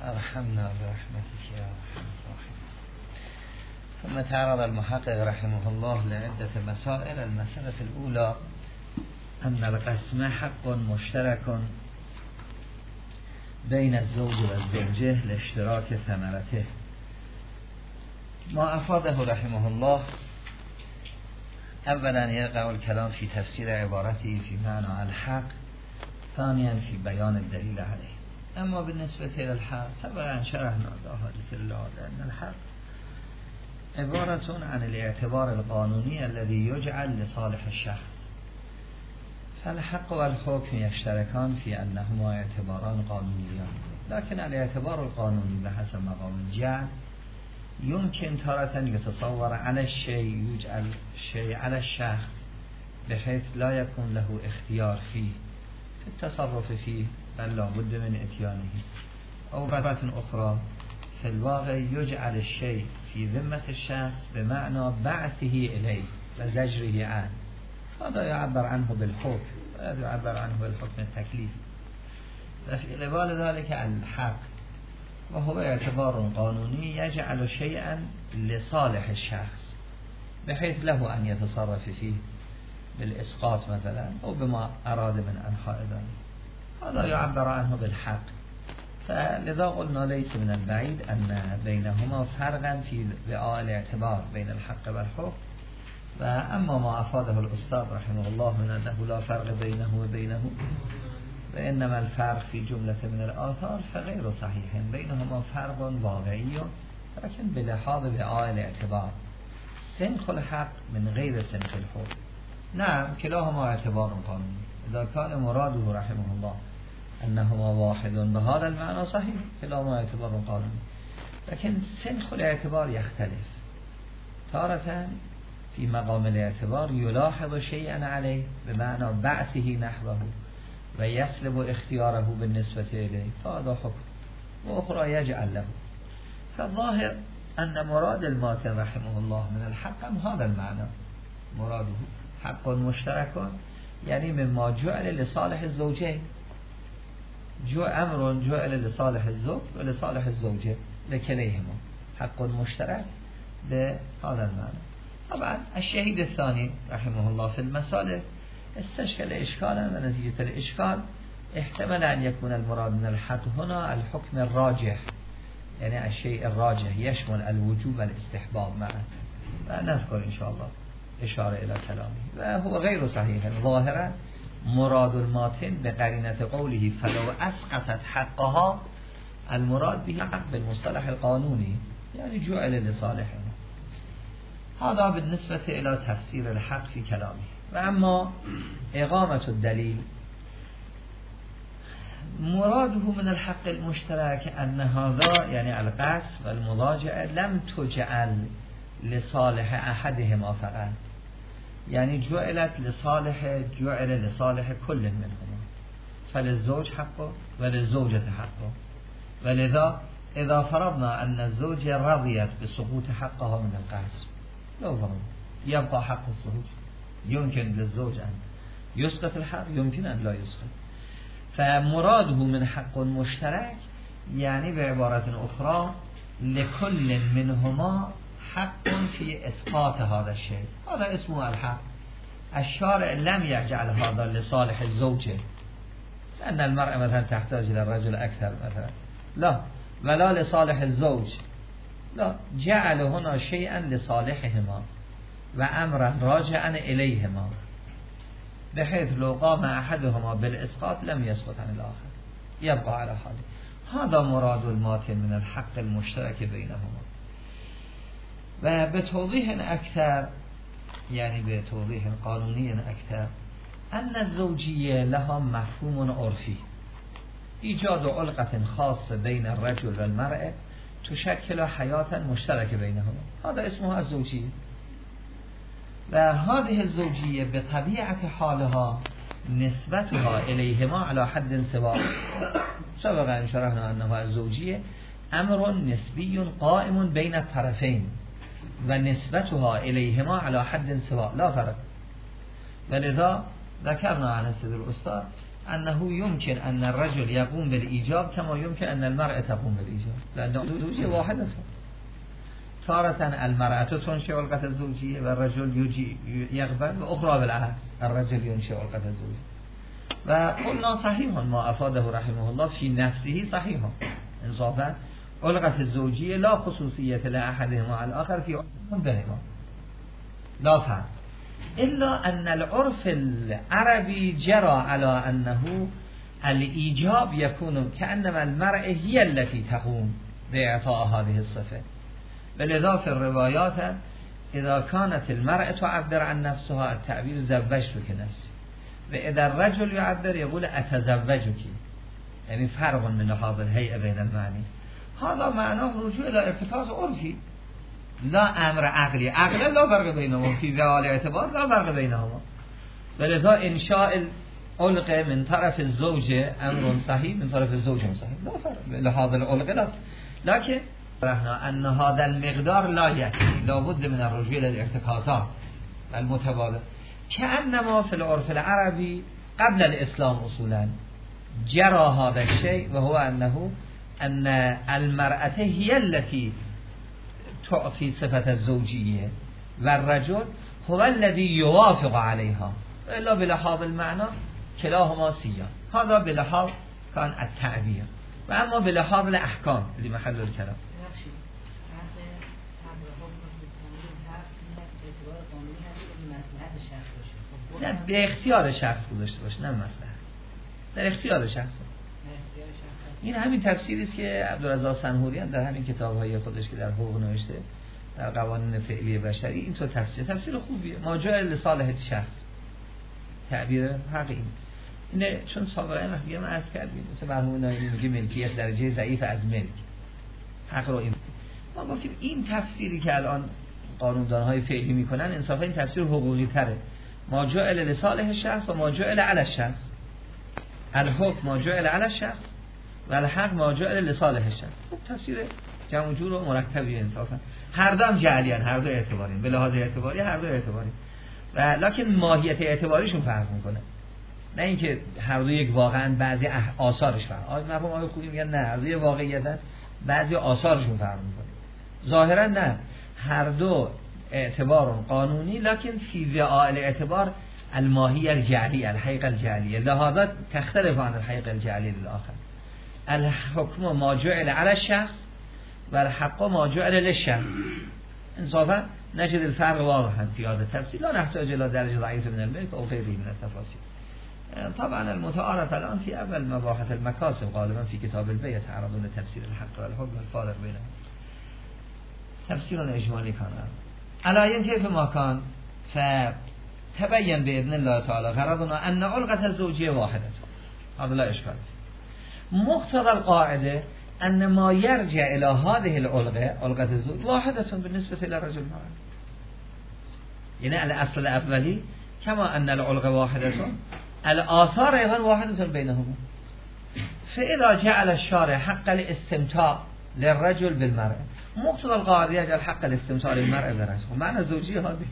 ارحمنا برحمتك يا ارحم الراحمين. ثم تعرض المحقق رحمه الله لعدة مسائل. المسألة الأولى أن القسم حق مشترك بين الزوج والزوجة لاشتراك ثمرته. ما أفاده رحمه الله أولا يقع الكلام في تفسير عبارته في معنى الحق، ثانيا في بيان الدليل عليه. أما بالنسبة إلى الحق طبعا شرحنا لا حاجة إلا أن الحق عبارة عن الاعتبار القانوني الذي يجعل لصالح الشخص، فالحق والحكم يشتركان في أنهما اعتباران قانونيان، لكن الاعتبار القانوني بحسب مقام الجعل يمكن تارة يتصور على الشيء، يجعل الشيء على الشخص بحيث لا يكون له اختيار فيه في التصرف فيه بل لا بد من اتيانه، أو مرة أخرى في الواقع يجعل الشيء في ذمة الشخص بمعنى بعثه إليه وزجره عنه. هذا يعبر عنه بالحكم، وهذا يعبر عنه بالحكم التكليفي. ففي قبال ذلك الحق وهو اعتبار قانوني يجعل شيئا لصالح الشخص بحيث له أن يتصرف فيه بالإسقاط مثلا أو بما أراد من أنحاء ذلك، هذا يعبر عنه بالحق. فلذا قلنا ليس من البعيد أن بينهما فرقا في بقاء الاعتبار بين الحق والحكم. وأما ما أفاده الأستاذ رحمه الله من أنه لا فرق بينه وبينه وإنما الفرق في جملة من الآثار فغير صحيح، بينهما فرق واقعي لكن بلحاظ بقاء الاعتبار. سنخ الحق من غير سنخ الحكم. نعم كلاهما اعتبار قانوني، إذا كان مراده رحمه الله أنهما واحد بهذا المعنى صحيح، كلاهما اعتبار قانوني، لكن سنخ الاعتبار يختلف. تارة في مقام الاعتبار يلاحظ شيئا عليه بمعنى بعثه نحوه ويسلب اختياره بالنسبة إليه، فهذا حكم، وأخرى يجعل له. فالظاهر أن مراد الماتن رحمه الله من الحق هذا المعنى، مراده حق مشترك يعني مما جعل لصالح الزوجين، أمر جعل لصالح الزوج ولصالح الزوجة لكليهما، حق مشترك بهذا المعنى. طبعا الشهيد الثاني رحمه الله في المسألة استشكل إشكالا، ونتيجة الإشكال احتمل أن يكون المراد من الحق هنا الحكم الراجح، يعني الشيء الراجح يشمل الوجوب والاستحباب معا، ونذكر إن شاء الله إشارة إلى كلامه. وهو غير صحيح ظاهرا مراد الماتن بقرينة قوله فلو أسقطت حقها، المراد به حق بالمصطلح القانوني يعني جعل لصالحه. هذا بالنسبة إلى تفسير الحق في كلامه. وأما إقامة الدليل مراده من الحق المشترك أن هذا يعني القسم والمضاجعة لم تجعل لصالح أحدهما فقط، يعني جعل لصالح كل منهما، فللزوج حقه وللزوجة حقه. ولذا إذا فرضنا أن الزوجة رضيت بسقوط حقها من القسم، لو فرضنا يبقى حق الزوج، يمكن للزوج أن يسقط الحق، يمكن أن لا يسقط. فمراده من حق مشترك يعني بعبارة أخرى لكل منهما حق في إسقاط هذا الشيء، هذا اسمه الحق. الشارع لم يجعل هذا لصالح الزوجة، لأن المرأة مثلا تحتاج إلى الرجل أكثر مثلا، لا، ولا لصالح الزوج، لا، جعل هنا شيئا لصالحهما وأمرا راجعا إليهما بحيث لو قام أحدهما بالإسقاط لم يسقط عن الآخر، يبقى على حاله. هذا مراد الماتن من الحق المشترك بينهما. وبتوضيح أكثر يعني بتوضيح قانوني أكثر أن الزوجية لها مفهوم عرفي، إيجاد علقة خاصة بين الرجل والمرأة تشكل حياة مشتركة بينهما، هذا اسمها الزوجية. وهذه الزوجية بطبيعة حالها نسبتها إليهما على حد سواء. سبقا شرحنا أن الزوجية أمر نسبي قائم بين الطرفين ونسبتها إليهما على حد سواء لا فرق. ولذا ذكرنا عن السيد الأستاذ انه يمكن ان الرجل يقوم بالإيجاب كما يمكن ان المرأة تقوم بالإيجاب، لأن زوجية واحدة. تارة المرأة تنشئ علقة الزوجية والرجل يقبل، وأخرى بالعكس الرجل ينشئ علقة الزوجية. وقلنا صحيح ما أفاده رحمه الله في نفسه صحيح انصافا، علقة الزوجية لا خصوصية لأحدهما على الآخر في بينهما، لا فرق، إلا أن العرف العربي جرى على أنه الإيجاب يكون كأنما المرأة هي التي تقوم بإعطاء هذه الصفة. ولذا في الروايات إذا كانت المرأة تعبر عن نفسها التعبير زوجتك نفسي، وإذا الرجل يعبر يقول أتزوجك، يعني فرق من لحاظ الهيئة بين المعنى. هذا معناه رجوع إلى ارتكاز عرفي لا أمر عقلي، عقلا لا فرق بينهما في ذوال اعتبار، لا فرق بينهما. ولذا إنشاء العلقة من طرف الزوجة أمر صحيح، من طرف الزوجة صحيح، لا فرق لهذا العلقة لا. لكن رحنا أن هذا المقدار لا يكفي، لابد من الرجوع إلى الارتكازات المتبادلة. كأنما في العرف العربي قبل الإسلام أصولا جرى هذا الشيء، وهو أن المرأة هي التي تعطي صفة الزوجية والرجل هو الذي يوافق عليها، إلا بلحاظ المعنى كلاهما سيان. هذا بلحاظ كان التعبير، وأما بلحاظ الأحكام اللي محل الكلام. نه به اختیار شخص گذاشته باشه، نه مصلحت، در اختیار شخص. این همین تفسیری است که عبدالرزاق سنهوریان در همین کتاب‌های خودش که در حقوق نوشته، در قوانین فعلی بشری، این تو تفسیر خوبیه. ما جای لصالح شخص، تعبیر حق اینه. چون سابقا وقتی ما عرض کردیم مثلا مرحوم نایمی میگه ملکیت درجه ضعیف از ملک، حق رو این ما گفتیم این تفسیری که الان قانوندان‌های فعلی میکنن انصافا این تفسیر حقوقی تره. ما جعل لصالح الشخص و ما جعل علی الشخص، الحکم ما جعل علی الشخص و الحق ما جعل لصالح الشخص. تفسیر جمع جور و مرکبی انصافا. هر دو هم جعلیان، هر دو اعتبارین، به لحاظ اعتباری هر دو اعتباری، و لکن ماهیت اعتباریشون فرق میکنه، نه اینکه هر دو یک واقعا بعضی آثارش فرق. مرحوم آقای خوبی میگن نه، هر دو واقعیتن بعضی آثارشون فرق میکنه. ظاهرا نه، هر دو اعتبار قانونی، لكن في ذا الاعتبار الماهية الجعلية الحقيقة الجعلية، لهذا تختلف عن الحقيقة الجعلية للآخر. الحكم ما جعل على الشخص والحق ما جعل للشخص. انصافا نجد الفرق واضحا في هذا التفسير، لا نحتاج إلى درجة ضعيفة من الملك أو غيره من التفاصيل. طبعا المتعارف الآن في أول مباحث المكاسب غالبا في كتاب البيع تعرضون تفسير الحق والحكم والفارق بينهم. تفسير إجمالي كان على كيف ما كان، فتبين بإذن الله تعالى غرضنا أن علقة الزوجية واحدة، هذا لا إشكال. مقتضى القاعدة أن ما يرجع إلى هذه العلقة، علقة الزوج، واحدة بالنسبة إلى الرجل والمرأة. يعني الأصل الأولي كما أن العلقة واحدة، الآثار أيضا واحدة بينهما. فإذا جعل الشارع حق الاستمتاع للرجل بالمرأة، مقتضى القاعدة يجعل حق الاستمتاع للمرأة بالرجل، ومعنى الزوجية هذه.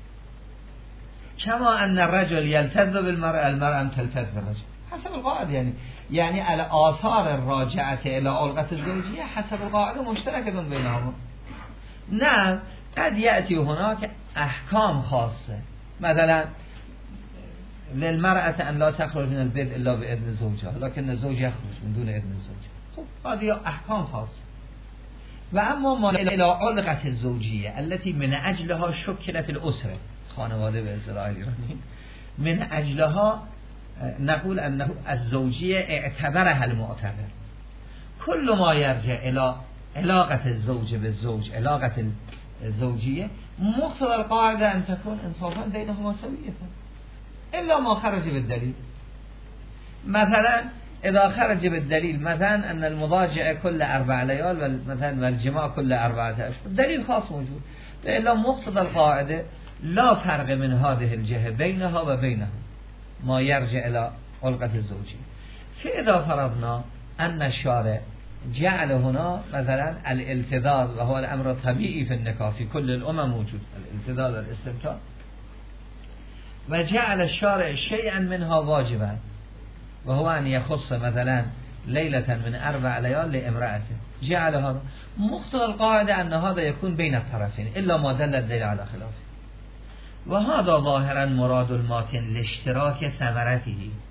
كما أن الرجل يلتذ بالمرأة، المرأة تلتذ بالرجل حسب القاعدة. يعني الآثار الراجعة إلى علقة الزوجية حسب القاعدة مشتركة بينهما. نعم قد يأتي هناك أحكام خاصة، مثلا للمرأة أن لا تخرج من البيت إلا بإذن زوجها، لكن الزوج يخرج من دون إذن الزوج. خب هذه أحكام خاصة. وأما ما إلى علقة الزوجية التي من أجلها شكلت الأسرة، خانواده بإصطلاح الإيراني، من أجلها نقول أنه الزوجية اعتبرها المعتبر. كل ما يرجع إلى علاقة الزوج بالزوج، علاقة الزوجية، مقتضى القاعدة أن تكون إنصافا بينهما سوية، إلا ما خرج بالدليل. مثلا إذا خرج بالدليل مثلا أن المضاجع كل 4 ليال مثلا والجماع كل 4 أشهر، دليل خاص موجود، إلا مقتضى القاعدة لا فرق من هذه الجهة بينها وبينها ما يرجع إلى علقة الزوجية. فإذا فرضنا أن الشارع جعل هنا مثلا الالتذاذ، وهو الأمر الطبيعي في النكاح في كل الأمم موجود الالتذاذ والاستمتاع، وجعل الشارع شيئا منها واجبا، و هو ان یخص مثلا لیلة من 4 لیال لامرأته جعل هذا مقتضى القاعده ان هذا يكون بین الطرفین الا ما دل الدلیل على خلافه و هذا ظاهرا مراد الماتن لاشتراک ثمرته،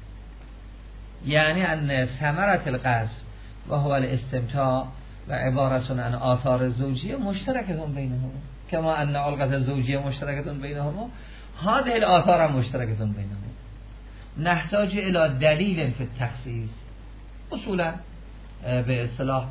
یعنی ان ثمرة القصد و هو الاستمتاع و عبارت عن آثار زوجیه مشترکتون بینهما کما ان علقة الزوجیه مشترکتون بینهما هذه الآثار مشترکتون بینهما نحتاج الى دلیل فی التخصیص. اصولا به اصطلاح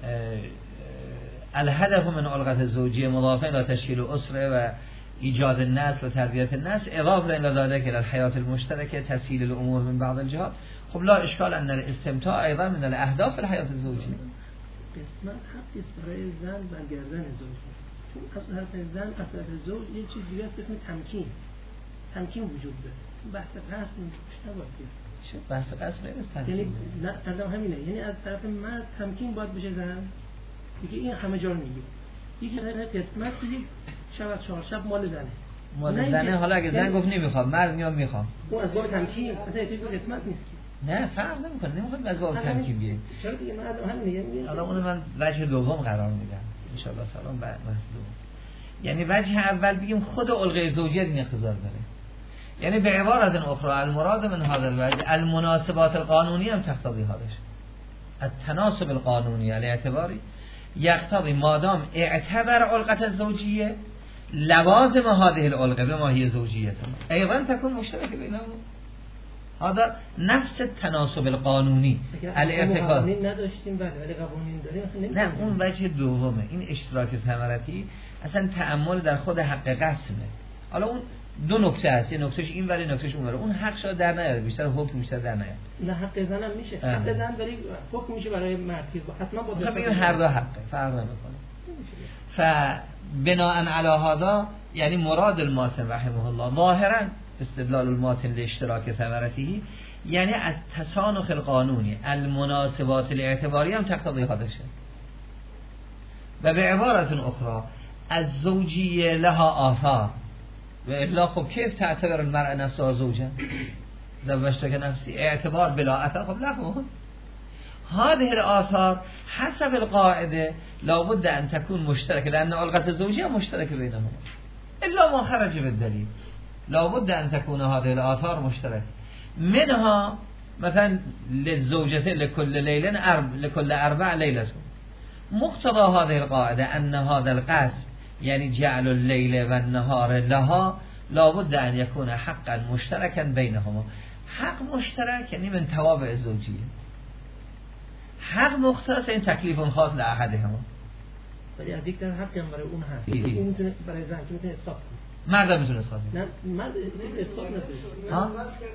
الهدف من علقة الزوجیه مضافه الى تشکیل اسره و ایجاد النسل و تربیت النسل اضافه الى ذلك الى الحیات المشترکه تسهیل الامور من بعض الجهات. خب لا اشکال ان الاستمتاع ایضا من الاهداف الحیات الزوجیه. قسمت حقی است برای زن برگردن زوج، چون از طرف زن از طرف زوج یه چیز دیگه است به اسم تمکین وجود داره. بحث قصد نباید چه بحث قصد نیست، یعنی نه تمام همینه، یعنی از طرف مرد تمکین باید بشه زن دیگه. این همه جا رو میگه یکی قسمت دیگه شب 4 شب مال زنه، مال زنه. حالا اگه زن گفت نمیخوام، مرد میاد میخوام، اون از باب تمکین مثلا یه قسمت نیست. نه فرق نمیکنه، نمیخواد از باب تمکین بیه. چرا دیگه من همین حالا اون من وجه دوم قرار میدم ان شاء الله سلام بعد دوم. یعنی وجه اول بگیم خود علقه زوجیت این اقتضا داره، یعنی به عبارت اخرى المراد من هذا الوجه المناسبات القانونی هم تقتضی هذاش التناسب القانونی علی اعتباری یقتضی مادام اعتبر علقة الزوجیه لوازم هذه العلقه بما هي زوجیه ایضا تكون مشترک بینهم. هذا نفس التناسب القانونی الاعتقاد قوانین نداشتیم ولی قوانین داریم اصلا نه اون وجه دومه. این اشتراک ثمرتی اصلا تأمل در خود حق قسمه. حالا اون دو نکته هست، یه نکتهش این ولی نکتهش اون ولی اون حق شاید در نیاره، بیشتر حکم بیشتر در نیاره. نه حق زنم میشه، حق زن ولی حکم میشه برای مرد حتما با خب این هر دو حقه فرق نمیکنه. فبناء علی هذا یعنی مراد الماتن رحمه الله ظاهرا استدلال الماتن لاشتراک ثمرته یعنی از تسانخ القانونی المناسبات الاعتباری هم تقتضی هذاشه. و به عبارت اخرى از زوجیه لها آثار و الا خب کیف تعتبر المرأة نفسها زوجا زوجتك نفسي اعتبار بلا اثر. خب لكم هذه الآثار حسب القاعدة لابد أن تكون مشتركة لأن علقة الزوجية مشتركة بينهما إلا ما خرج بالدليل. لابد أن تكون هذه الآثار مشتركة منها مثلا للزوجتين لكل 4 ليلة. مقتضى هذه القاعدة أن هذا القسم يعني جعل الليل والنهار لها لابد أن يكون حقا مشتركا بينهما. حق مشترك يعني من توابع الزوجية. حق مختص این تکلیف خاص لأحدهما. ولی از یک طرف حق هم برای اون هست. این میتونه برای زن که میتونه اسقاط کنه. مرد میتونه اسقاط کنه. نه مرد اسقاط نمیشه. ها؟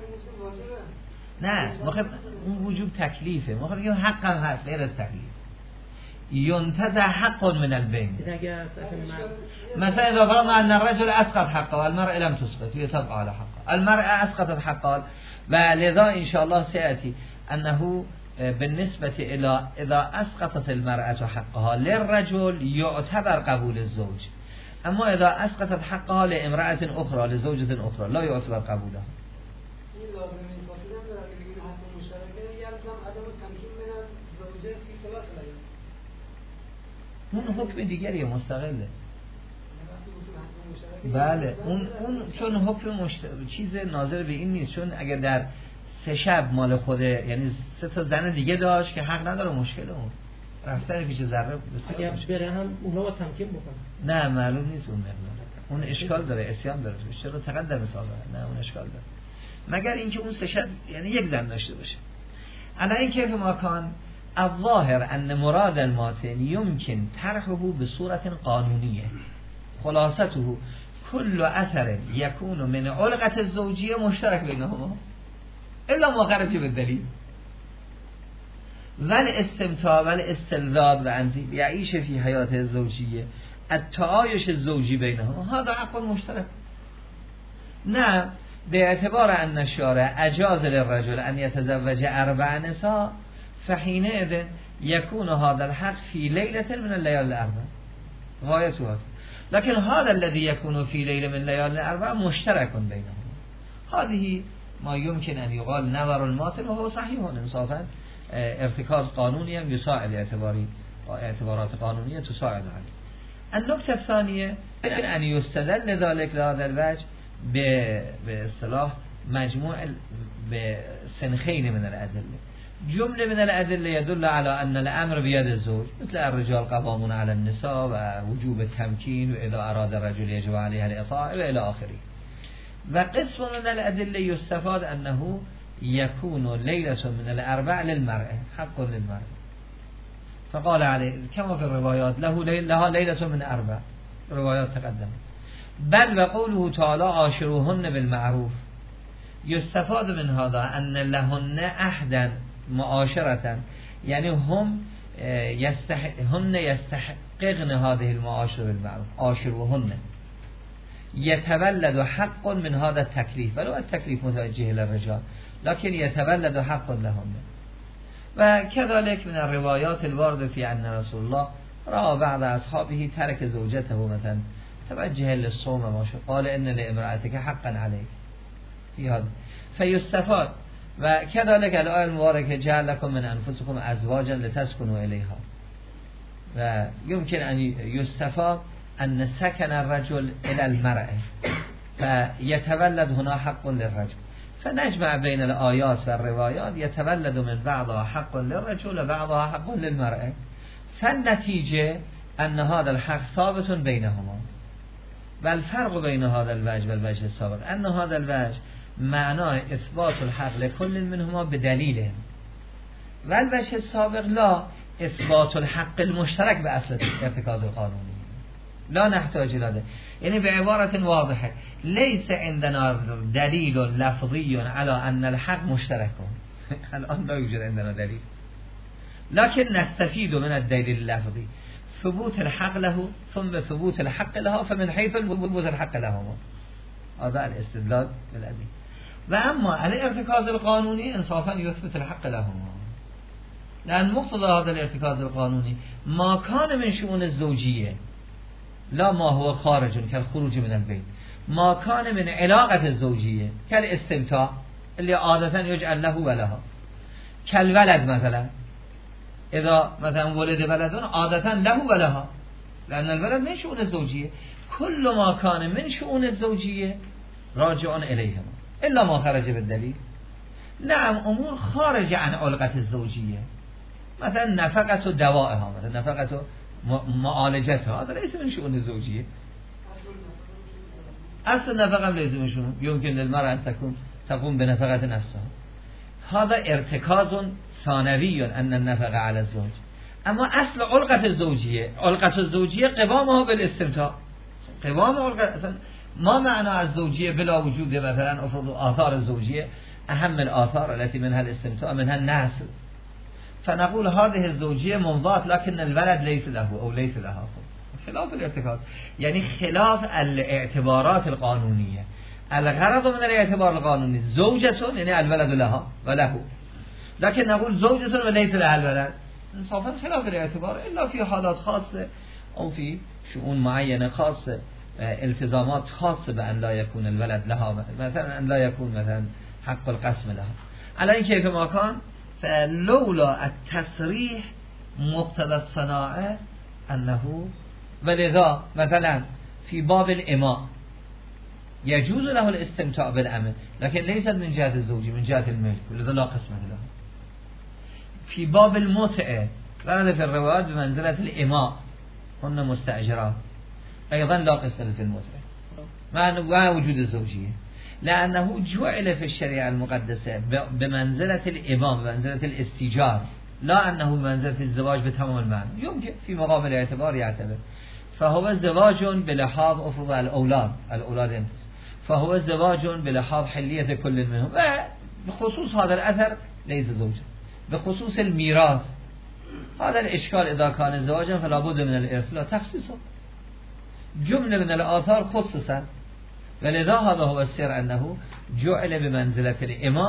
نه، مخاطب اون وجوب تکلیفه. مخاطب میگه حق هم هست غیر از تکلیف. ينتزع حق من البين. مثلا إذا فرضنا أن الرجل أسقط حقه والمرأة لم تسقط هي تبقى على حقه. المرأة أسقطت حقها ولذا إن شاء الله سيأتي أنه بالنسبة إلى إذا أسقطت المرأة حقها للرجل يعتبر قبول الزوج، أما إذا أسقطت حقها لامرأة أخرى لزوجة أخرى لا يعتبر قبولها. اون حکم دیگری مستقله. بله اون چون حکم چیز ناظر به این نیست، چون اگر در 3 شب مال خوده یعنی 3 تا زن دیگه داشت که حق نداره مشکل اون رفتن پیش ذره اگر بره هم اونها با تمکین بکنه. نه معلوم نیست اون مقدار، اون اشکال داره، اسیان داره، چرا تقدم مثال داره، نه اون اشکال داره مگر اینکه اون 3 شب یعنی 1 زن داشته باشه. الان این کیف ماکان الظاهر ان مراد الماتن يمكن طرحه بصورة قانونية خلاصته كل اثر يكون من علقة الزوجية مشترك بينهما الا ما خرج بالدليل والاستمتاع والاستلذاذ وان يعيش في حياته الزوجية التعايش الزوجي بينهما هذا حق مشترك. نعم باعتبار ان الشارع اجاز للرجل ان يتزوج 4 نساء فحينئذ يكون هذا الحق في ليلة من الليالي 4 غايته. لكن هذا الذي يكون في ليلة من الليالي 4 مشترك بينهم. هذه ما يمكن ان يقال نظر الماطن وهو صحیح انصافا ارتکاز قانونی هم يساعد اعتبارات قانونیه تساعد عليه. النکته الثانیه ان يستدل ذلك لهذا الوجه به اصطلاح مجموع بسنخين من الأدلة. جمله من الأدلة يدل على أن الأمر بيد الزوج مثل الرجال قوامون على النساء ووجوب التمكين وإذا أراد الرجل يجب عليه الإطاعة وإلى آخره. وقسم من الأدلة يستفاد أنه يكون ليلة من الأربع للمرأة حق للمرأة، فقال عليه كما في الروايات لها ليلة من أربع، روايات تقدم. بل وقوله تعالى عاشروهن بالمعروف، يستفاد من هذا أن لهن أحدا معاشرة، يعني هن يستحققن هذه المعاشرة بالمعروف. عاشروهن يتولد حق من هذا التكليف، ولو التكليف متوجه للرجال لكن يتولد حق لهن. وكذلك من الروايات الواردة في أن رسول الله رأى بعض أصحابه ترك زوجته مثلا توجه للصوم وما قال إن لامرأتك حقا عليك في هذا، فيستفاد. وكذلك الآية المباركة جعل لكم من أنفسكم أزواجا لتسكنوا إليها، ويمكن أن يستفاد أن سكن الرجل إلى المرأة فيتولد هنا حق للرجل، فنجمع بين الآيات والروايات يتولد من بعضها حق للرجل وبعضها حق للمرأة، فالنتيجة أن هذا الحق ثابت بينهما. والفرق بين هذا الوجه والوجه السابق أن هذا الوجه معناه إثبات الحق لكل منهما بدليله، والوجه السابق لا، إثبات الحق المشترك بأصل ارتكاز القانوني، لا نحتاج إلى ذلك. يعني بعبارة واضحة ليس عندنا دليل لفظي على أن الحق مشترك، الآن لا يوجد عندنا دليل، لكن نستفيد من الدليل اللفظي ثبوت الحق له ثم ثبوت الحق لها، فمن حيث ثبوت الحق لهما هذا الاستدلال بالأدلة. وأما الارتكاز القانوني انصافا يثبت الحق لهما، لأن مقتضى هذا الارتكاز القانوني ما كان من شؤون الزوجية لا ما هو خارج كالخروج من البيت، ما كان من علاقة الزوجية كالاستمتاع اللي عادة يجعل له ولها، كالولد مثلا إذا مثلا ولد ولد عادة له ولها، لأن الولد من شؤون الزوجية. كل ما كان من شؤون الزوجية راجع إليهما إلا ما خرج بالدليل. نعم أمور خارج عن علقة الزوجية مثلا نفقة دوائها، مثلا نفقة معالجتها، هذا ليس من شؤون الزوجية. أصل النفقة ليس من شؤون، يمكن للمرأة أن تقوم بنفقة نفسها، هذا ارتكاز ثانوي أن النفقة على الزوج. أما أصل علقة الزوجية قوامها بالاستمتاع، قوام علقة. ما معنى الزوجية بلا وجود مثلا أفرض آثار الزوجية، أهم الآثار التي منها الاستمتاع منها النسل، فنقول هذه الزوجية ممضاة لكن الولد ليس له أو ليس لها، خلاف الارتكاز، يعني خلاف الاعتبارات القانونية. الغرض من الاعتبار القانوني زوجة يعني الولد لها وله، لكن نقول زوجة وليس لها الولد، انصافا خلاف الاعتبار إلا في حالات خاصة أو في شؤون معينة خاصة، التزامات خاصة بأن لا يكون الولد لها، مثلا أن لا يكون مثلا حق القسم لها. على كيف ما كان، فلولا التصريح مقتضى الصناعة أنه، ولذا مثلا في باب الإماء يجوز له الاستمتاع بالأمن لكن ليس من جهة الزوجي، من جهة الملك، ولذا لا قسمة له. في باب المتعة ورد في الروايات بمنزلة الإماء هن مستأجرات، أيضا لا قسمة في المتعة مع وجود الزوجية، لأنه جعل في الشريعة المقدسة بمنزلة الإمام، بمنزلة الاستيجار، لا أنه بمنزلة الزواج بتمام المعنى. يمكن في مقام الاعتبار يعتبر، فهو زواج بلحاظ أفرض الأولاد انت، فهو زواج بلحاظ حلية كل منهم، بخصوص هذا الأثر ليس زوجا. بخصوص الميراث هذا الإشكال إذا كان زواجا فلا بد من الإرث لا تخصيصه، جملة من الآثار خصصا، ولذا هذا هو السر أنه جعل بمنزلة الإمام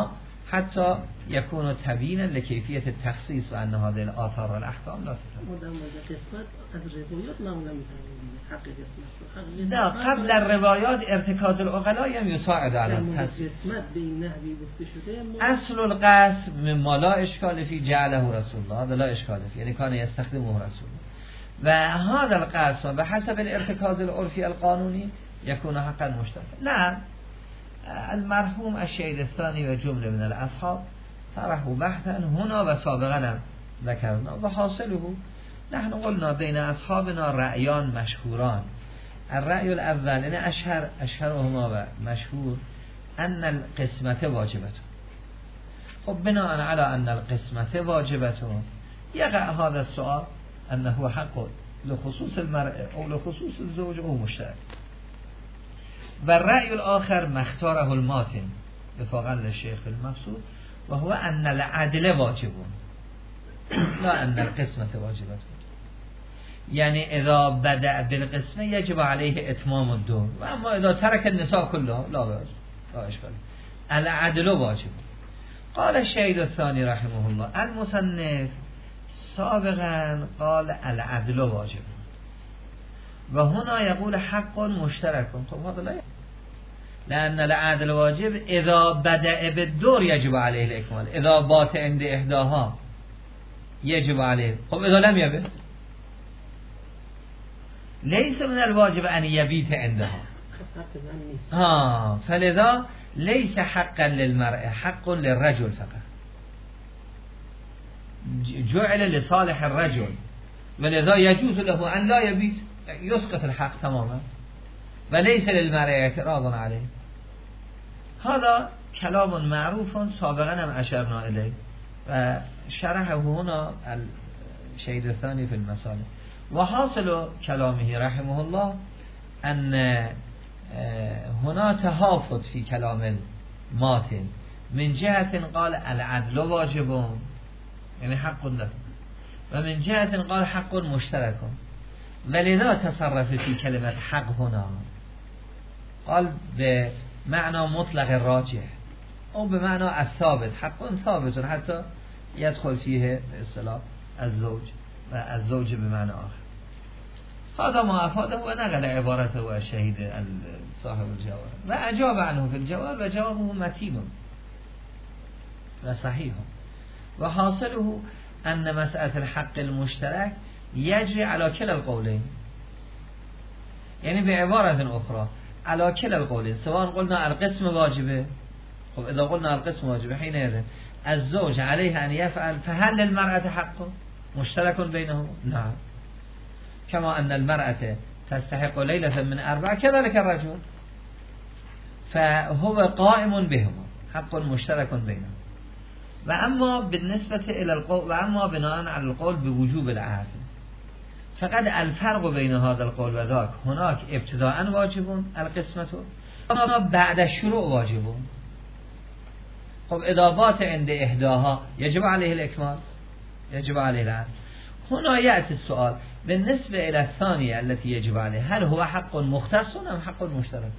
حتی یکون تبیین لکیفیت التخصیص و ان هذه الآثار والاحکام لا تفهم. قسمت از روایات معمولا می‌فهمیم حق قسمت. نه قبل الروایات ارتکاز العقلاء هم یساعد علی التسویه. قسمت به این نحوی گفته شده اصل القسم ما لا اشکال فی جعله رسول الله لا اشکال فی، یعنی کان یستخدمه رسول الله و هذا القسم بحسب الارتكاز العرفي القانوني يكون حقا مشتركا. نعم المرحوم الشهيد الثاني وجملة من الأصحاب طرحوا بحثا هنا وسابقا ذكرنا وحاصله نحن قلنا بين أصحابنا رأيان مشهوران. الرأي الأول إن أشهرهما ومشهور أن القسمة واجبة. خب بناء على أن القسمة واجبة يقع هذا السؤال أنه حق لخصوص المرأة أو لخصوص الزوج أو مشترك. والرأي الآخر ما اختاره الماتن وفقا للشيخ المقصود وهو أن العدل واجب لا أن القسمة واجبة. يعني إذا بدأ بالقسمة يجب عليه إتمام الدور، وأما إذا ترك النساء كلها لا إشكال. العدل واجب. قال الشهيد الثاني رحمه الله المصنف سابقا قال العدل واجب و هنا يقول حق مشترك. خب هذا لا لأن العدل واجب إذا بدأ بالدور يجب عليه الإكمال، إذا بات عند إحداها يجب عليه. خب إذا لم يبت ليس من الواجب أن يبيت عندها فلذا ليس حقا للمرأة، حق للرجل فقط، جعل لصالح الرجل ولذا يجوز له أن لا يبيت، يسقط الحق تماما وليس للمرأة اعتراض عليه. هذا كلام معروف سابقا هم أشرنا إليه وشرحه هنا الشهيد الثاني في المسالة. وحاصل كلامه رحمه الله أن هنا تهافت في كلام الماتن من جهة قال العدل واجب يعني حق له، ومن جهة قال حق مشترك، ولذا تصرف في كلمة حق هنا قال بمعنى مطلق الراجح أو بمعنى الثابت، حق ثابت حتى يدخل فيه اصطلاح الزوج والزوج بمعنى آخر. هذا ما أفاده ونقل عبارته الشهيد صاحب الجواب وأجاب عنه في الجواب وجوابه متين وصحيح. وحاصله أن مسألة الحق المشترك يجري على كلا القولين، يعني بعبارة أخرى على كلا القولين، سواء قلنا القسم واجبه. خب إذا قلنا القسم واجبه حينئذ الزوج عليه أن يفعل، فهل للمرأة حق مشترك بينهم؟ نعم، كما أن المرأة تستحق ليلة من 4 كذلك الرجل، فهو قائم بهما حق مشترك بينهم. وأما بالنسبة إلى القول وأما بناء على القول بوجوب العهد فقد الفرق بين هذا القول وذاك هناك ابتداء واجب القسمة أما بعد الشروع واجب. خب إذا بات عند إحداها يجب عليه الإكمال، يجب عليه العهد. هنا يأتي السؤال بالنسبة إلى الثانية التي يجب عليه هل هو حق مختص أم حق مشترك؟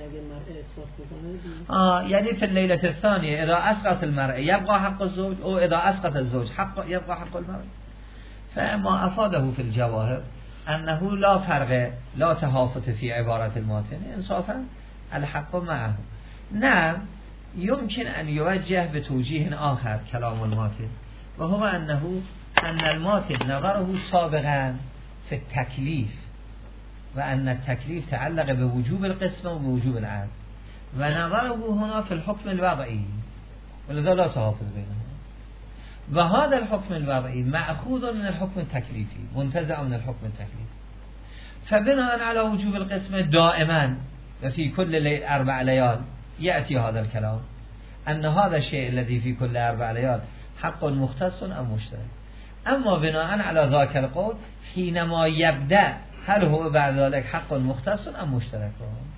يعني في الليلة الثانية إذا أسقط المرأة يبقى حق الزوج، أو إذا أسقط الزوج يبقى حق المرأة. فما أفاده في الجواهر أنه لا فرق لا تهافت في عبارة الماتن، إنصافا الحق معه. نعم يمكن أن يوجه بتوجيه آخر كلام الماتن، وهو أن الماتن نظره سابقا في التكليف، وأن التكليف تعلق بوجوب القسمة وبوجوب العهد، ونظره هنا في الحكم الوضعي ولذا لا تهافت بينهم. وهذا الحكم الوضعي مأخوذ من الحكم التكليفي، منتزع من الحكم التكليفي. فبناء على وجوب القسمة دائما وفي كل 4 ليال يأتي هذا الكلام أن هذا الشيء الذي في كل 4 ليال حق مختص أم مشترك. أما بناء على ذاك القول حينما يبدأ هل هو بعد ذلك حق مختص أم مشترك؟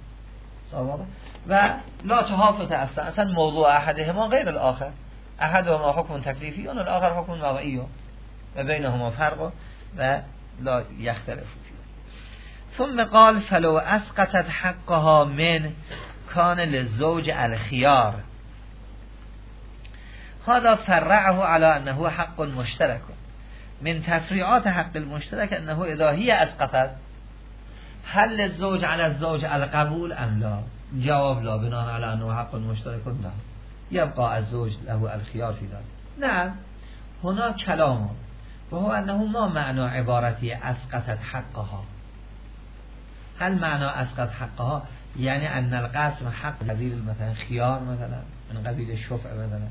ولا تهافت أصلا موضوع أحدهما غير الآخر، أحدهما حكم تكليفي والآخر حكم وضعي وبينهما فرق ولا يختلف فيه. ثم قال فلو أسقطت حقها من كان للزوج الخيار. هذا فرعه على انه حق مشترك. من تفریعات حق المشترك انه اذا هي اسقطت هل الزوج على الزوج القبول ام لا؟ جواب لا، بناء على انه حق مشترك لا، يبقى الزوج له الخيار في ذلك. نعم هنا كلام وهو انه ما معنى عبارتي اسقطت حقها. هل معنى اسقط حقها يعني ان القسم حق قبيل مثلا خيار مثلا من قبيل الشفع مثلا؟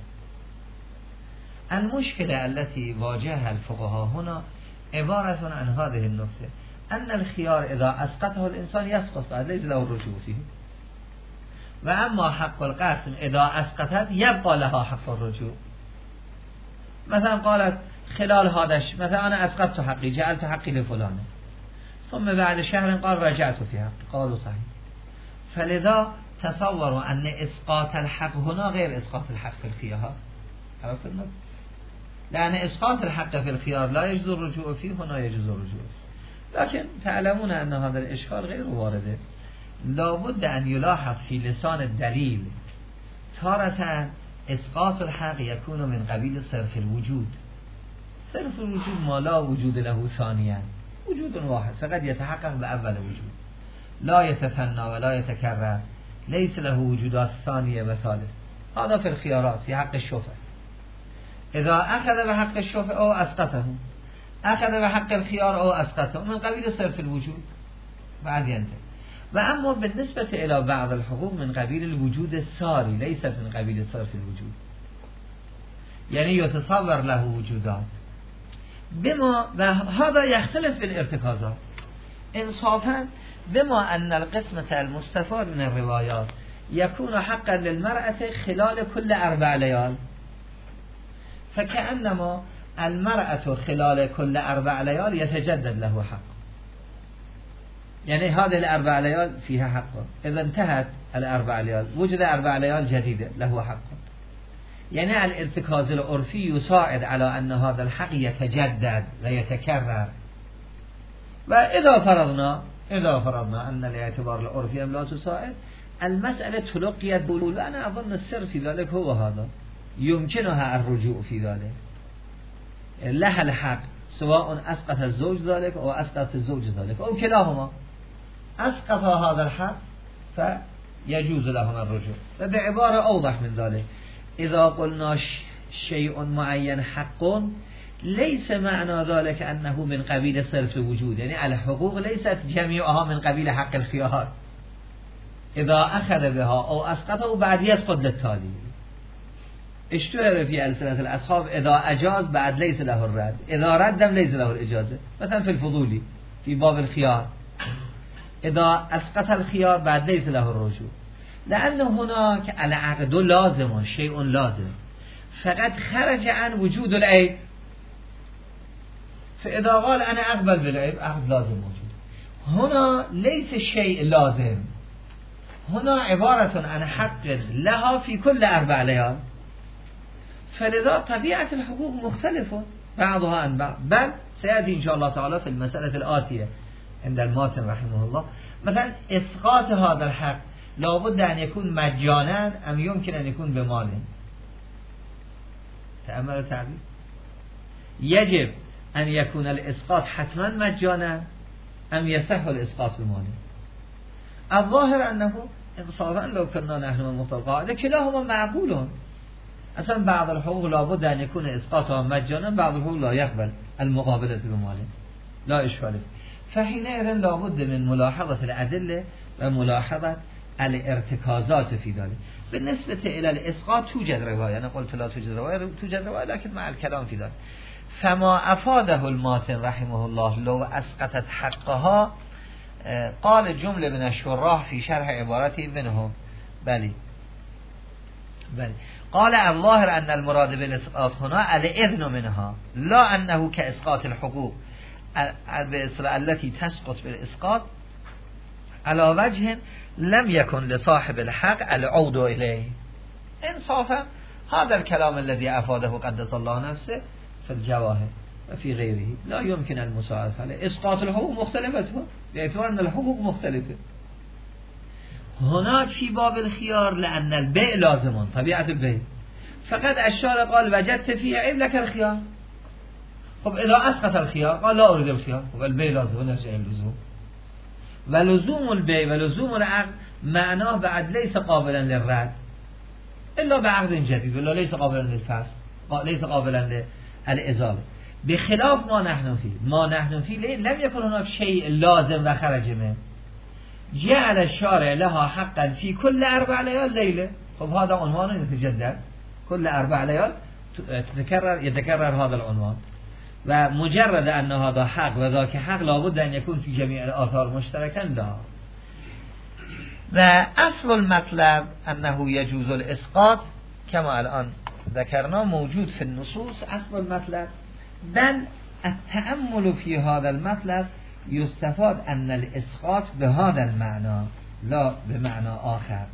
المشكلة التي واجهها الفقهاء هنا عبارة عن هذه النقطة، أن الخيار إذا أسقطه الإنسان يسقط ليس له الرجوع فيه، وأما حق القسم إذا أسقطت يبقى لها حق الرجوع. مثلا قالت خلال هذا مثلا أنا أسقطت حقي جعلت حقي لفلان، ثم بعد شهر قال رجعت في حقي، قالوا صحيح. فلذا تصوروا أن إسقاط الحق هنا غير إسقاط الحق في الخيار. عرفت النقطة؟ لأن إسقاط الحق في الخيار لا يجوز الرجوع فيه، هنا يجوز الرجوع فيه. لكن تعلمون أن هذا الإشكال غير وارده. لابد أن يلاحظ في لسان الدليل تارة إسقاط الحق يكون من قبيل صرف الوجود. صرف الوجود ما لا وجود له ثانيا، وجود واحد فقد يتحقق بأول وجود، لا يتثنى ولا يتكرر، ليس له وجودات ثانية وثالث. هذا في الخيارات في حق الشفع. إذا أخذ بحق الشفع أو أسقطه، أخذ بحق الخيار أو أسقطه، من قبيل صرف الوجود بعد ينتهي. وأما بالنسبة إلى بعض الحقوق من قبيل الوجود الساري، ليست من قبيل صرف الوجود، يعني يتصور له وجودات بما وهذا يختلف في الارتكازات إنصافا، بما أن القسمة المستفاد من الروايات يكون حقا للمرأة خلال كل 4 ليال، فكأنما المرأة خلال كل 4 ليال يتجدد له حق، يعني هذه 4 ليال فيها حق، إذا انتهت 4 ليال وجد 4 ليال جديدة له حق. يعني الارتكاز العرفي يساعد على أن هذا الحق يتجدد ويتكرر. وإذا فرضنا أن الاعتبار العرفي لا تساعد، المسألة تلقيت بقول أنا أظن السر في ذلك هو هذا، يمكنها الرجوع في ذلك، لها الحق سواء أسقط الزوج ذلك أو أسقط الزوج ذلك أو كلاهما أسقط هذا الحق فيجوز لهما الرجوع. بعبارة أوضح من ذلك، إذا قلنا شيء معين حق ليس معنى ذلك أنه من قبيل صرف الوجود، يعني الحقوق ليست جميعها من قبيل حق الخيار، إذا أخذ بها أو أسقطه بعد يسقط للتالي. اشتهر في ألسنة الأصحاب إذا أجاز بعد ليس له الرد، إذا ردم ليس له الإجازة. مثلا في الفضولي في باب الخيار إذا أسقط الخيار بعد ليس له الرجوع، لأنه هناك العقد لازم، شيء لازم، فقد خرج عن وجود العيب، فإذا قال أنا أقبل بالعيب عقد لازم موجود. هنا ليس شيء لازم، هنا عبارة عن حق لها في كل 4 ليال، فلذا طبيعة الحقوق مختلفة بعضها عن بعض. بل سيأتي إن شاء الله تعالى في المسألة الآتية عند الماتن رحمه الله، مثلا إسقاط هذا الحق لابد أن يكون مجانا أم يمكن أن يكون بمال؟ تأمل التعبير، يجب أن يكون الإسقاط حتما مجانا أم يصح الإسقاط بمال؟ الظاهر أنه إنصافا لو كنا نحن من مطلقاء كلاهما معقولون. أصلا بعض الحقوق لابد أن يكون إسقاطها مجانا، بعض الحقوق لا يقبل المقابلة بمال، لا إشكال. فحينئذ لابد من ملاحظة الأدلة وملاحظة الارتكازات في ذلك. بالنسبة إلى الإسقاط توجد رواية، أنا قلت لا توجد رواية، توجد رواية لكن مع الكلام في ذلك. فما أفاده الماتن رحمه الله لو أسقطت حقها، قال جملة من الشراح في شرح عبارته منهم بلي قال الظاهر أن المراد بالإسقاط هنا الإذن منها، لا أنه كإسقاط الحقوق التي تسقط بالإسقاط على وجه لم يكن لصاحب الحق العود إليه. إنصافا هذا الكلام الذي أفاده قدس الله نفسه في الجواهر وفي غيره لا يمكن المساعدة عليه. إسقاط الحقوق مختلفة باعتبار أن الحقوق مختلفة. هناك في باب الخيار لأن البيع لازم، طبيعة البيع، فقط الشارع قال وجدت فيه عیب لك الخيار. خب اذا اسقط الخيار قال لا اريد الخيار والبيع لازم ونرجع اللزوم ولزوم البيع ولزوم العقد معناه بعد ليس قابلا للرد الا بعقد جديد ولا ليس قابلا للفسخ ليس قابلا للازاله بخلاف ما نحن فيه لم يكن هناك شيء لازم و خرج منه جعل الشارع لها حقا في كل 4 ليال ليله. خب هذا عنوان يتجدد كل 4 ليال يتكرر هذا العنوان و مجرد ان هذا حق و ذاك حق لابد ان يكون في جميع الآثار مشتركا لا. و اصل المطلب انه يجوز الاسقاط كما الان ذكرنا موجود في النصوص. اصل المطلب بل التأمل في هذا المطلب يستفاد ان الاسقاط بهذا المعنى لا بمعنى آخر.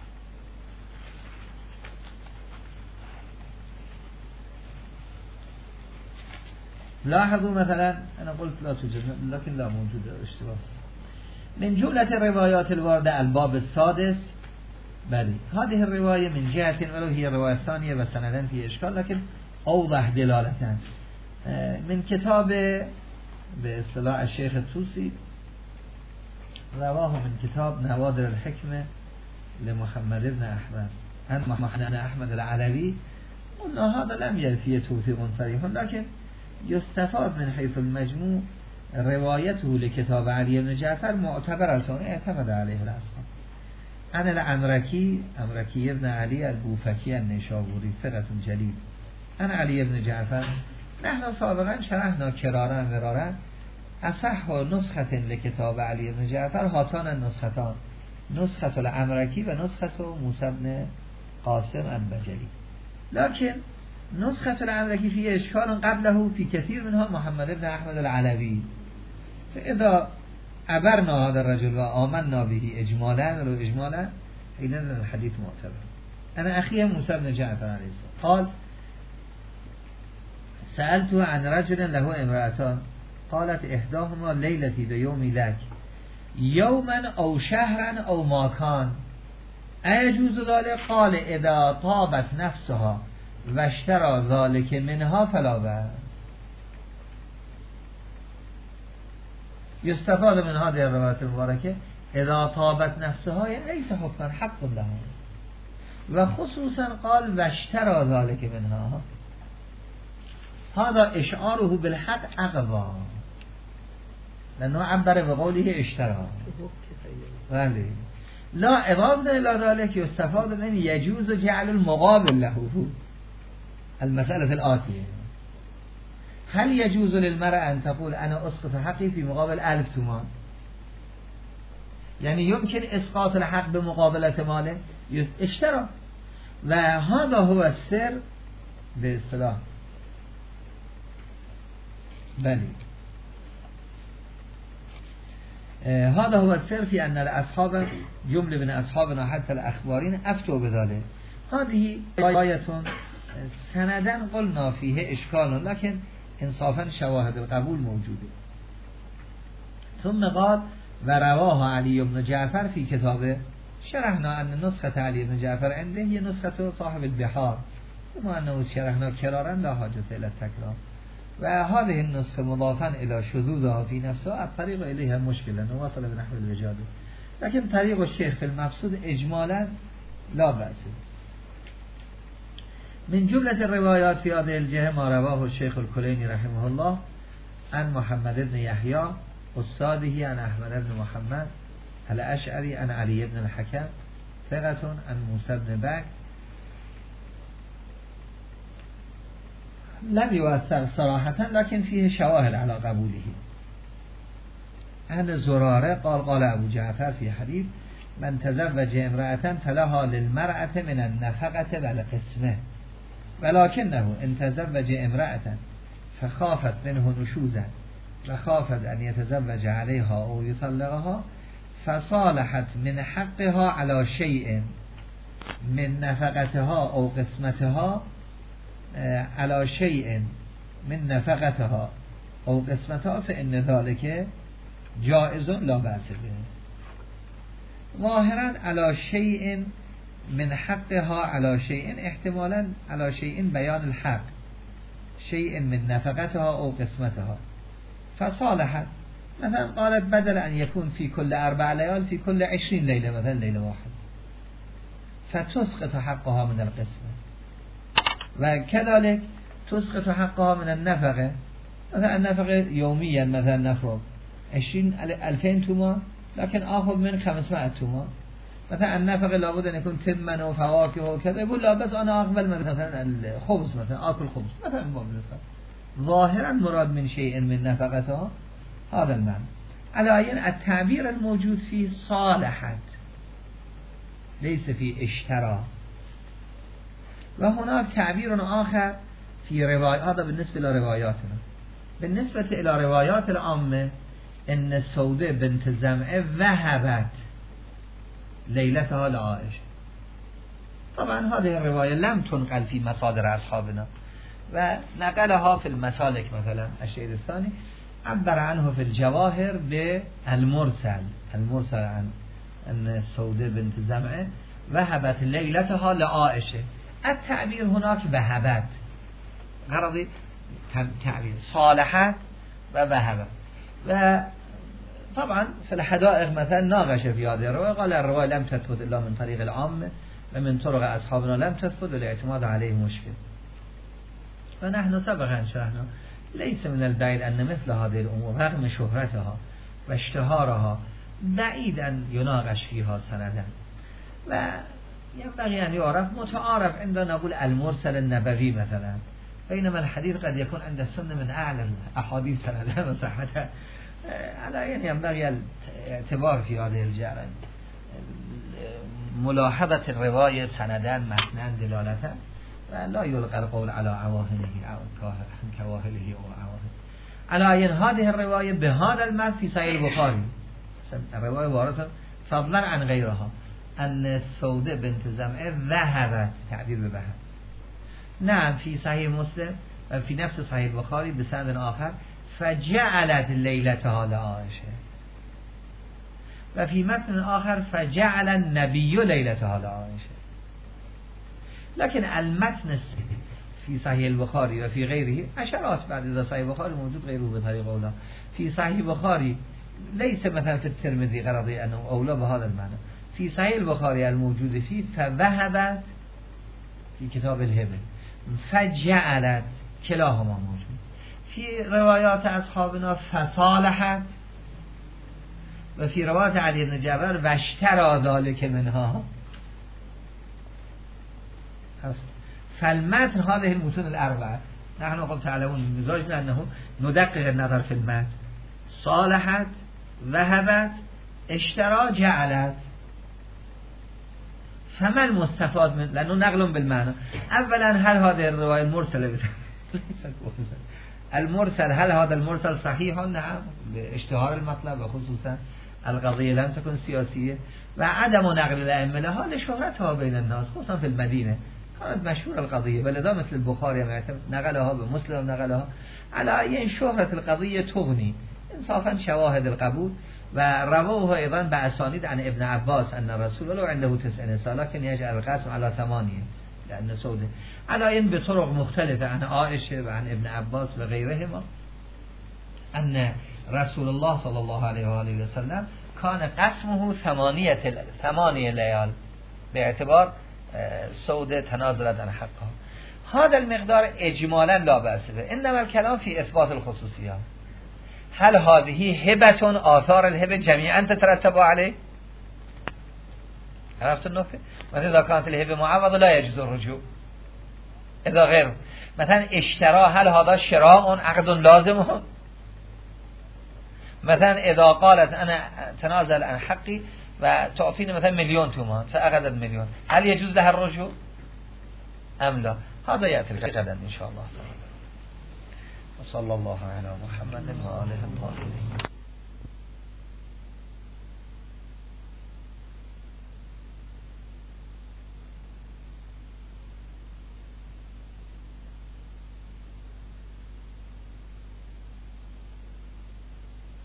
لاحظوا مثلا انا قلت لا توجد لكن لا موجود اشتباه من جملة الروايات الواردة الباب السادس. بله هذه الرواية من جهة ولو هي رواية ثانية و سنداً في اشكال لكن اوضح دلالة من كتاب به اصطلاح الشيخ الطوسی رواه من كتاب نوادر الحكمة لمحمد بن احمد عن محمد بن احمد العلوي. قلنا هذا لم يفي توثيق صريح لكن يستفاد من حيث المجموع روايته لكتاب علي بن جعفر معتبر اصلا اعتمد عليه الاصحاب. انا العمركي ابن علي البوفکی النشابوری ثقة جلیل انا علي بن جعفر نحن سابقا شرحنا کرارا مرارا اصح نسخة لكتاب علی بن جعفر هاتان النسختان نسخة العمرکی و نسخة موسی بن قاسم البجلی. لكن نسخة العمرکی فيه اشكال قبله في كثير منها محمد بن احمد العلوي. فاذا عبرنا هذا الرجل و آمنا به اجمالا حينئذ الحديث معتبر. انا اخي موسی بن جعفر عليه السلام قال سألته عن رجل له امرأتان قالت احداهما ليلتي بيوم لك يوما او شهرا او ما كان ايجوز ذلك؟ قال اذا طابت نفسها و اشترى ذلك منها فلا بأس. يستفاد من هذه الروايات المباركة اذا طابت نفسها يعني ليس حكما حق لها و خصوصا قال و اشترى ذلك منها هذا اشعاره بالحق اقوا لانه عبر بقوله اشترى ولی لا اضافه الى ذلك يستفاد من يجوز جعل المقابل له المسألة الآتية هل يجوز للمرأة أن تقول أنا أسقط حقي في مقابل 1000 تومان؟ يعني يمكن إسقاط الحق بمقابلة ماله اشترى وهذا هو السر باصطلاح بلي هذا هو السر في أن الأصحاب جملة من أصحابنا حتى الأخبارين أفتوا بذلك. هذه آية سنداً قلنا فيه إشكال لكن انصافاً شواهد القبول موجوده. ثم قال ورواه علي بن جعفر في كتابه شرحنا أن نسخة علي بن جعفر عنده هي نسخة صاحب البحار وما أنه شرحنا كرارا لا حاجة إلى التكرار وهذه النسخة مضافا إلى شذوذها في نفسها الطريق إليها مشكلة وصل بنحو الوجاده لكن طريق الشيخ في المقصود إجمالا لا بأس. من جملة الروايات في هذه الجهة ما رواه الشيخ الكليني رحمه الله عن محمد بن يحيى أستاذه عن أحمد بن محمد الأشعري عن علي بن الحكم ثقة عن موسى بن بكر لم يؤثر صراحة لكن فيه شواهد على قبوله. عن زرارة قال أبو جعفر في حديث من تزوج امرأة فلها للمرأة من النفقة والقسمة ولكنه ان تزوج امرأة فخافت منه نشوزا وخافت ان يتزوج عليها او يطلقها فصالحت من حقها على شيء من نفقتها او قسمتها على شيء من نفقتها او قسمتها فإن ذلك جائز لا بأس به. ظاهرا على شيء من حقها على شيء احتمالا على شيء بیان الحق شيء من نفقتها او قسمتها فصالحت مثلا قالت بدل ان يكون في كل 4 ليال في كل 20 ليلة مثلا ليلة واحد فتسقط حقها من القسمة وكذلك تسقط حقها من النفقة مثلا النفقة يوميا مثلا نفرض 20,000 تومان لكن آخذ من 500 تومان مثلا النفقة لابد أن يكون تمن وفواكه وكذا يقول لا بس أنا أقبل مثلا الخبز مثلا آكل خبز مثلا ظاهرا مراد من شيء من نفقتها هذا المعنى. على عين التعبير الموجود فيه صالحت ليس في اشترى. وهناك تعبير آخر في روايات هذا بالنسبة لرواياتنا. بالنسبة إلى روايات العامة إن سودة بنت زمعة وهبت ليلتها لعائشة. طبعا هذه الرواية لم تنقل في مصادر أصحابنا ونقلها في المسالك مثلا الشيء الثاني عبر عنه في الجواهر بالمرسل عن أن سودة بنت زمعة وهبت ليلتها لعائشة. التعبير هناك وهبت غرضي تعبير صالحة ووهبت. وطبعا في الحدائق مثلا ناقش في هذه الرواية قال الرواية لم تثبت إلا من طريق العامة ومن طرق أصحابنا لم تثبت والاعتماد عليه مشكل. فنحن سبقا شرحنا ليس من البعيد أن مثل هذه الأمور رغم شهرتها واشتهارها بعيد أن يناقش فيها سندا. وينبغي أن يعرف متعارف عندنا نقول المرسل النبوي مثلا بينما الحديث قد يكون عند السنة من أعلى الأحاديث سندا وصحتها. على ينبغي الاعتبار في هذه الجانب ملاحظة الرواية سندان متنان دلالته ولا يلقى القول على عواهله أو كواهله أو عواهله. على أن هذه الرواية بهذا المعنى في صحيح البخاري الرواية واردة فضلا عن غيرها أن سودة بنت زمعة ذهبت تعبير بذهب. نعم في صحيح مسلم في نفس صحيح البخاري بسند آخر فجعلت ليلتها لعائشة وفي متن آخر فجعل النبي ليلتها لعائشة. لكن المتن في صحيح البخاري وفي غيره عشرات بعد إذا صحيح البخاري موجود غيره بطريق أولى في صحيح البخاري ليس مثلا في الترمذي غرضي أنه أولى بهذا المعنى. في صحيح البخاري الموجود فيه فذهبت في كتاب الهبة فجعلت كلاهما موجود. في روايات أصحابنا فصالحت وفي روايات علي بن جبر واشترى ذلك منها. فالمتن هذه المتون الأربعة نحن قد تعلمون من مزاجنا أنه ندقق النظر في المتن صالحت ذهبت اشترى جعلت. فما المستفاد من لأنه نقل بالمعنى أولا هل هذه الرواية المرسلة المرسل هل هذا المرسل صحيح؟ نعم لاشتهار المطلب وخصوصا القضية لم تكن سياسية وعدم نقل الأئمة لها لشهرتها بين الناس خصوصا في المدينة كانت مشهورة القضية بلذا مثل البخاري نقلها بمسلم نقلها على أي شهرة القضية تغني انصافا شواهد القبول. ورووه أيضا بأسانيد عن ابن عباس أن الرسول ولو عنده 9 نساء لكن يجعل القسم على 8 لأن سودة على إن بطرق مختلفة عن عائشة وعن ابن عباس وغيرهما أن رسول الله صلى الله عليه وآله وسلم كان قسمه 8 ليال باعتبار سودة تنازلت عن حقها. هذا المقدار إجمالا لا بأس به إنما الكلام في إثبات الخصوصيات. هل هذه هبة آثار الهبة جميعا تترتب عليه؟ عرفت النقطة؟ مثلا إذا كانت الهبة معوضة لا يجوز الرجوع. إذا غير مثلا اشترى هل هذا شراء عقد لازم؟ مثلا إذا قالت أنا تنازل عن حقي وتعطيني مثلا 1,000,000 تومان فأخذت 1,000,000 هل يجوز لها الرجوع أم لا؟ هذا يأتي غدا إن شاء الله تعالى. وصلى الله على محمد وآله الطاهرين.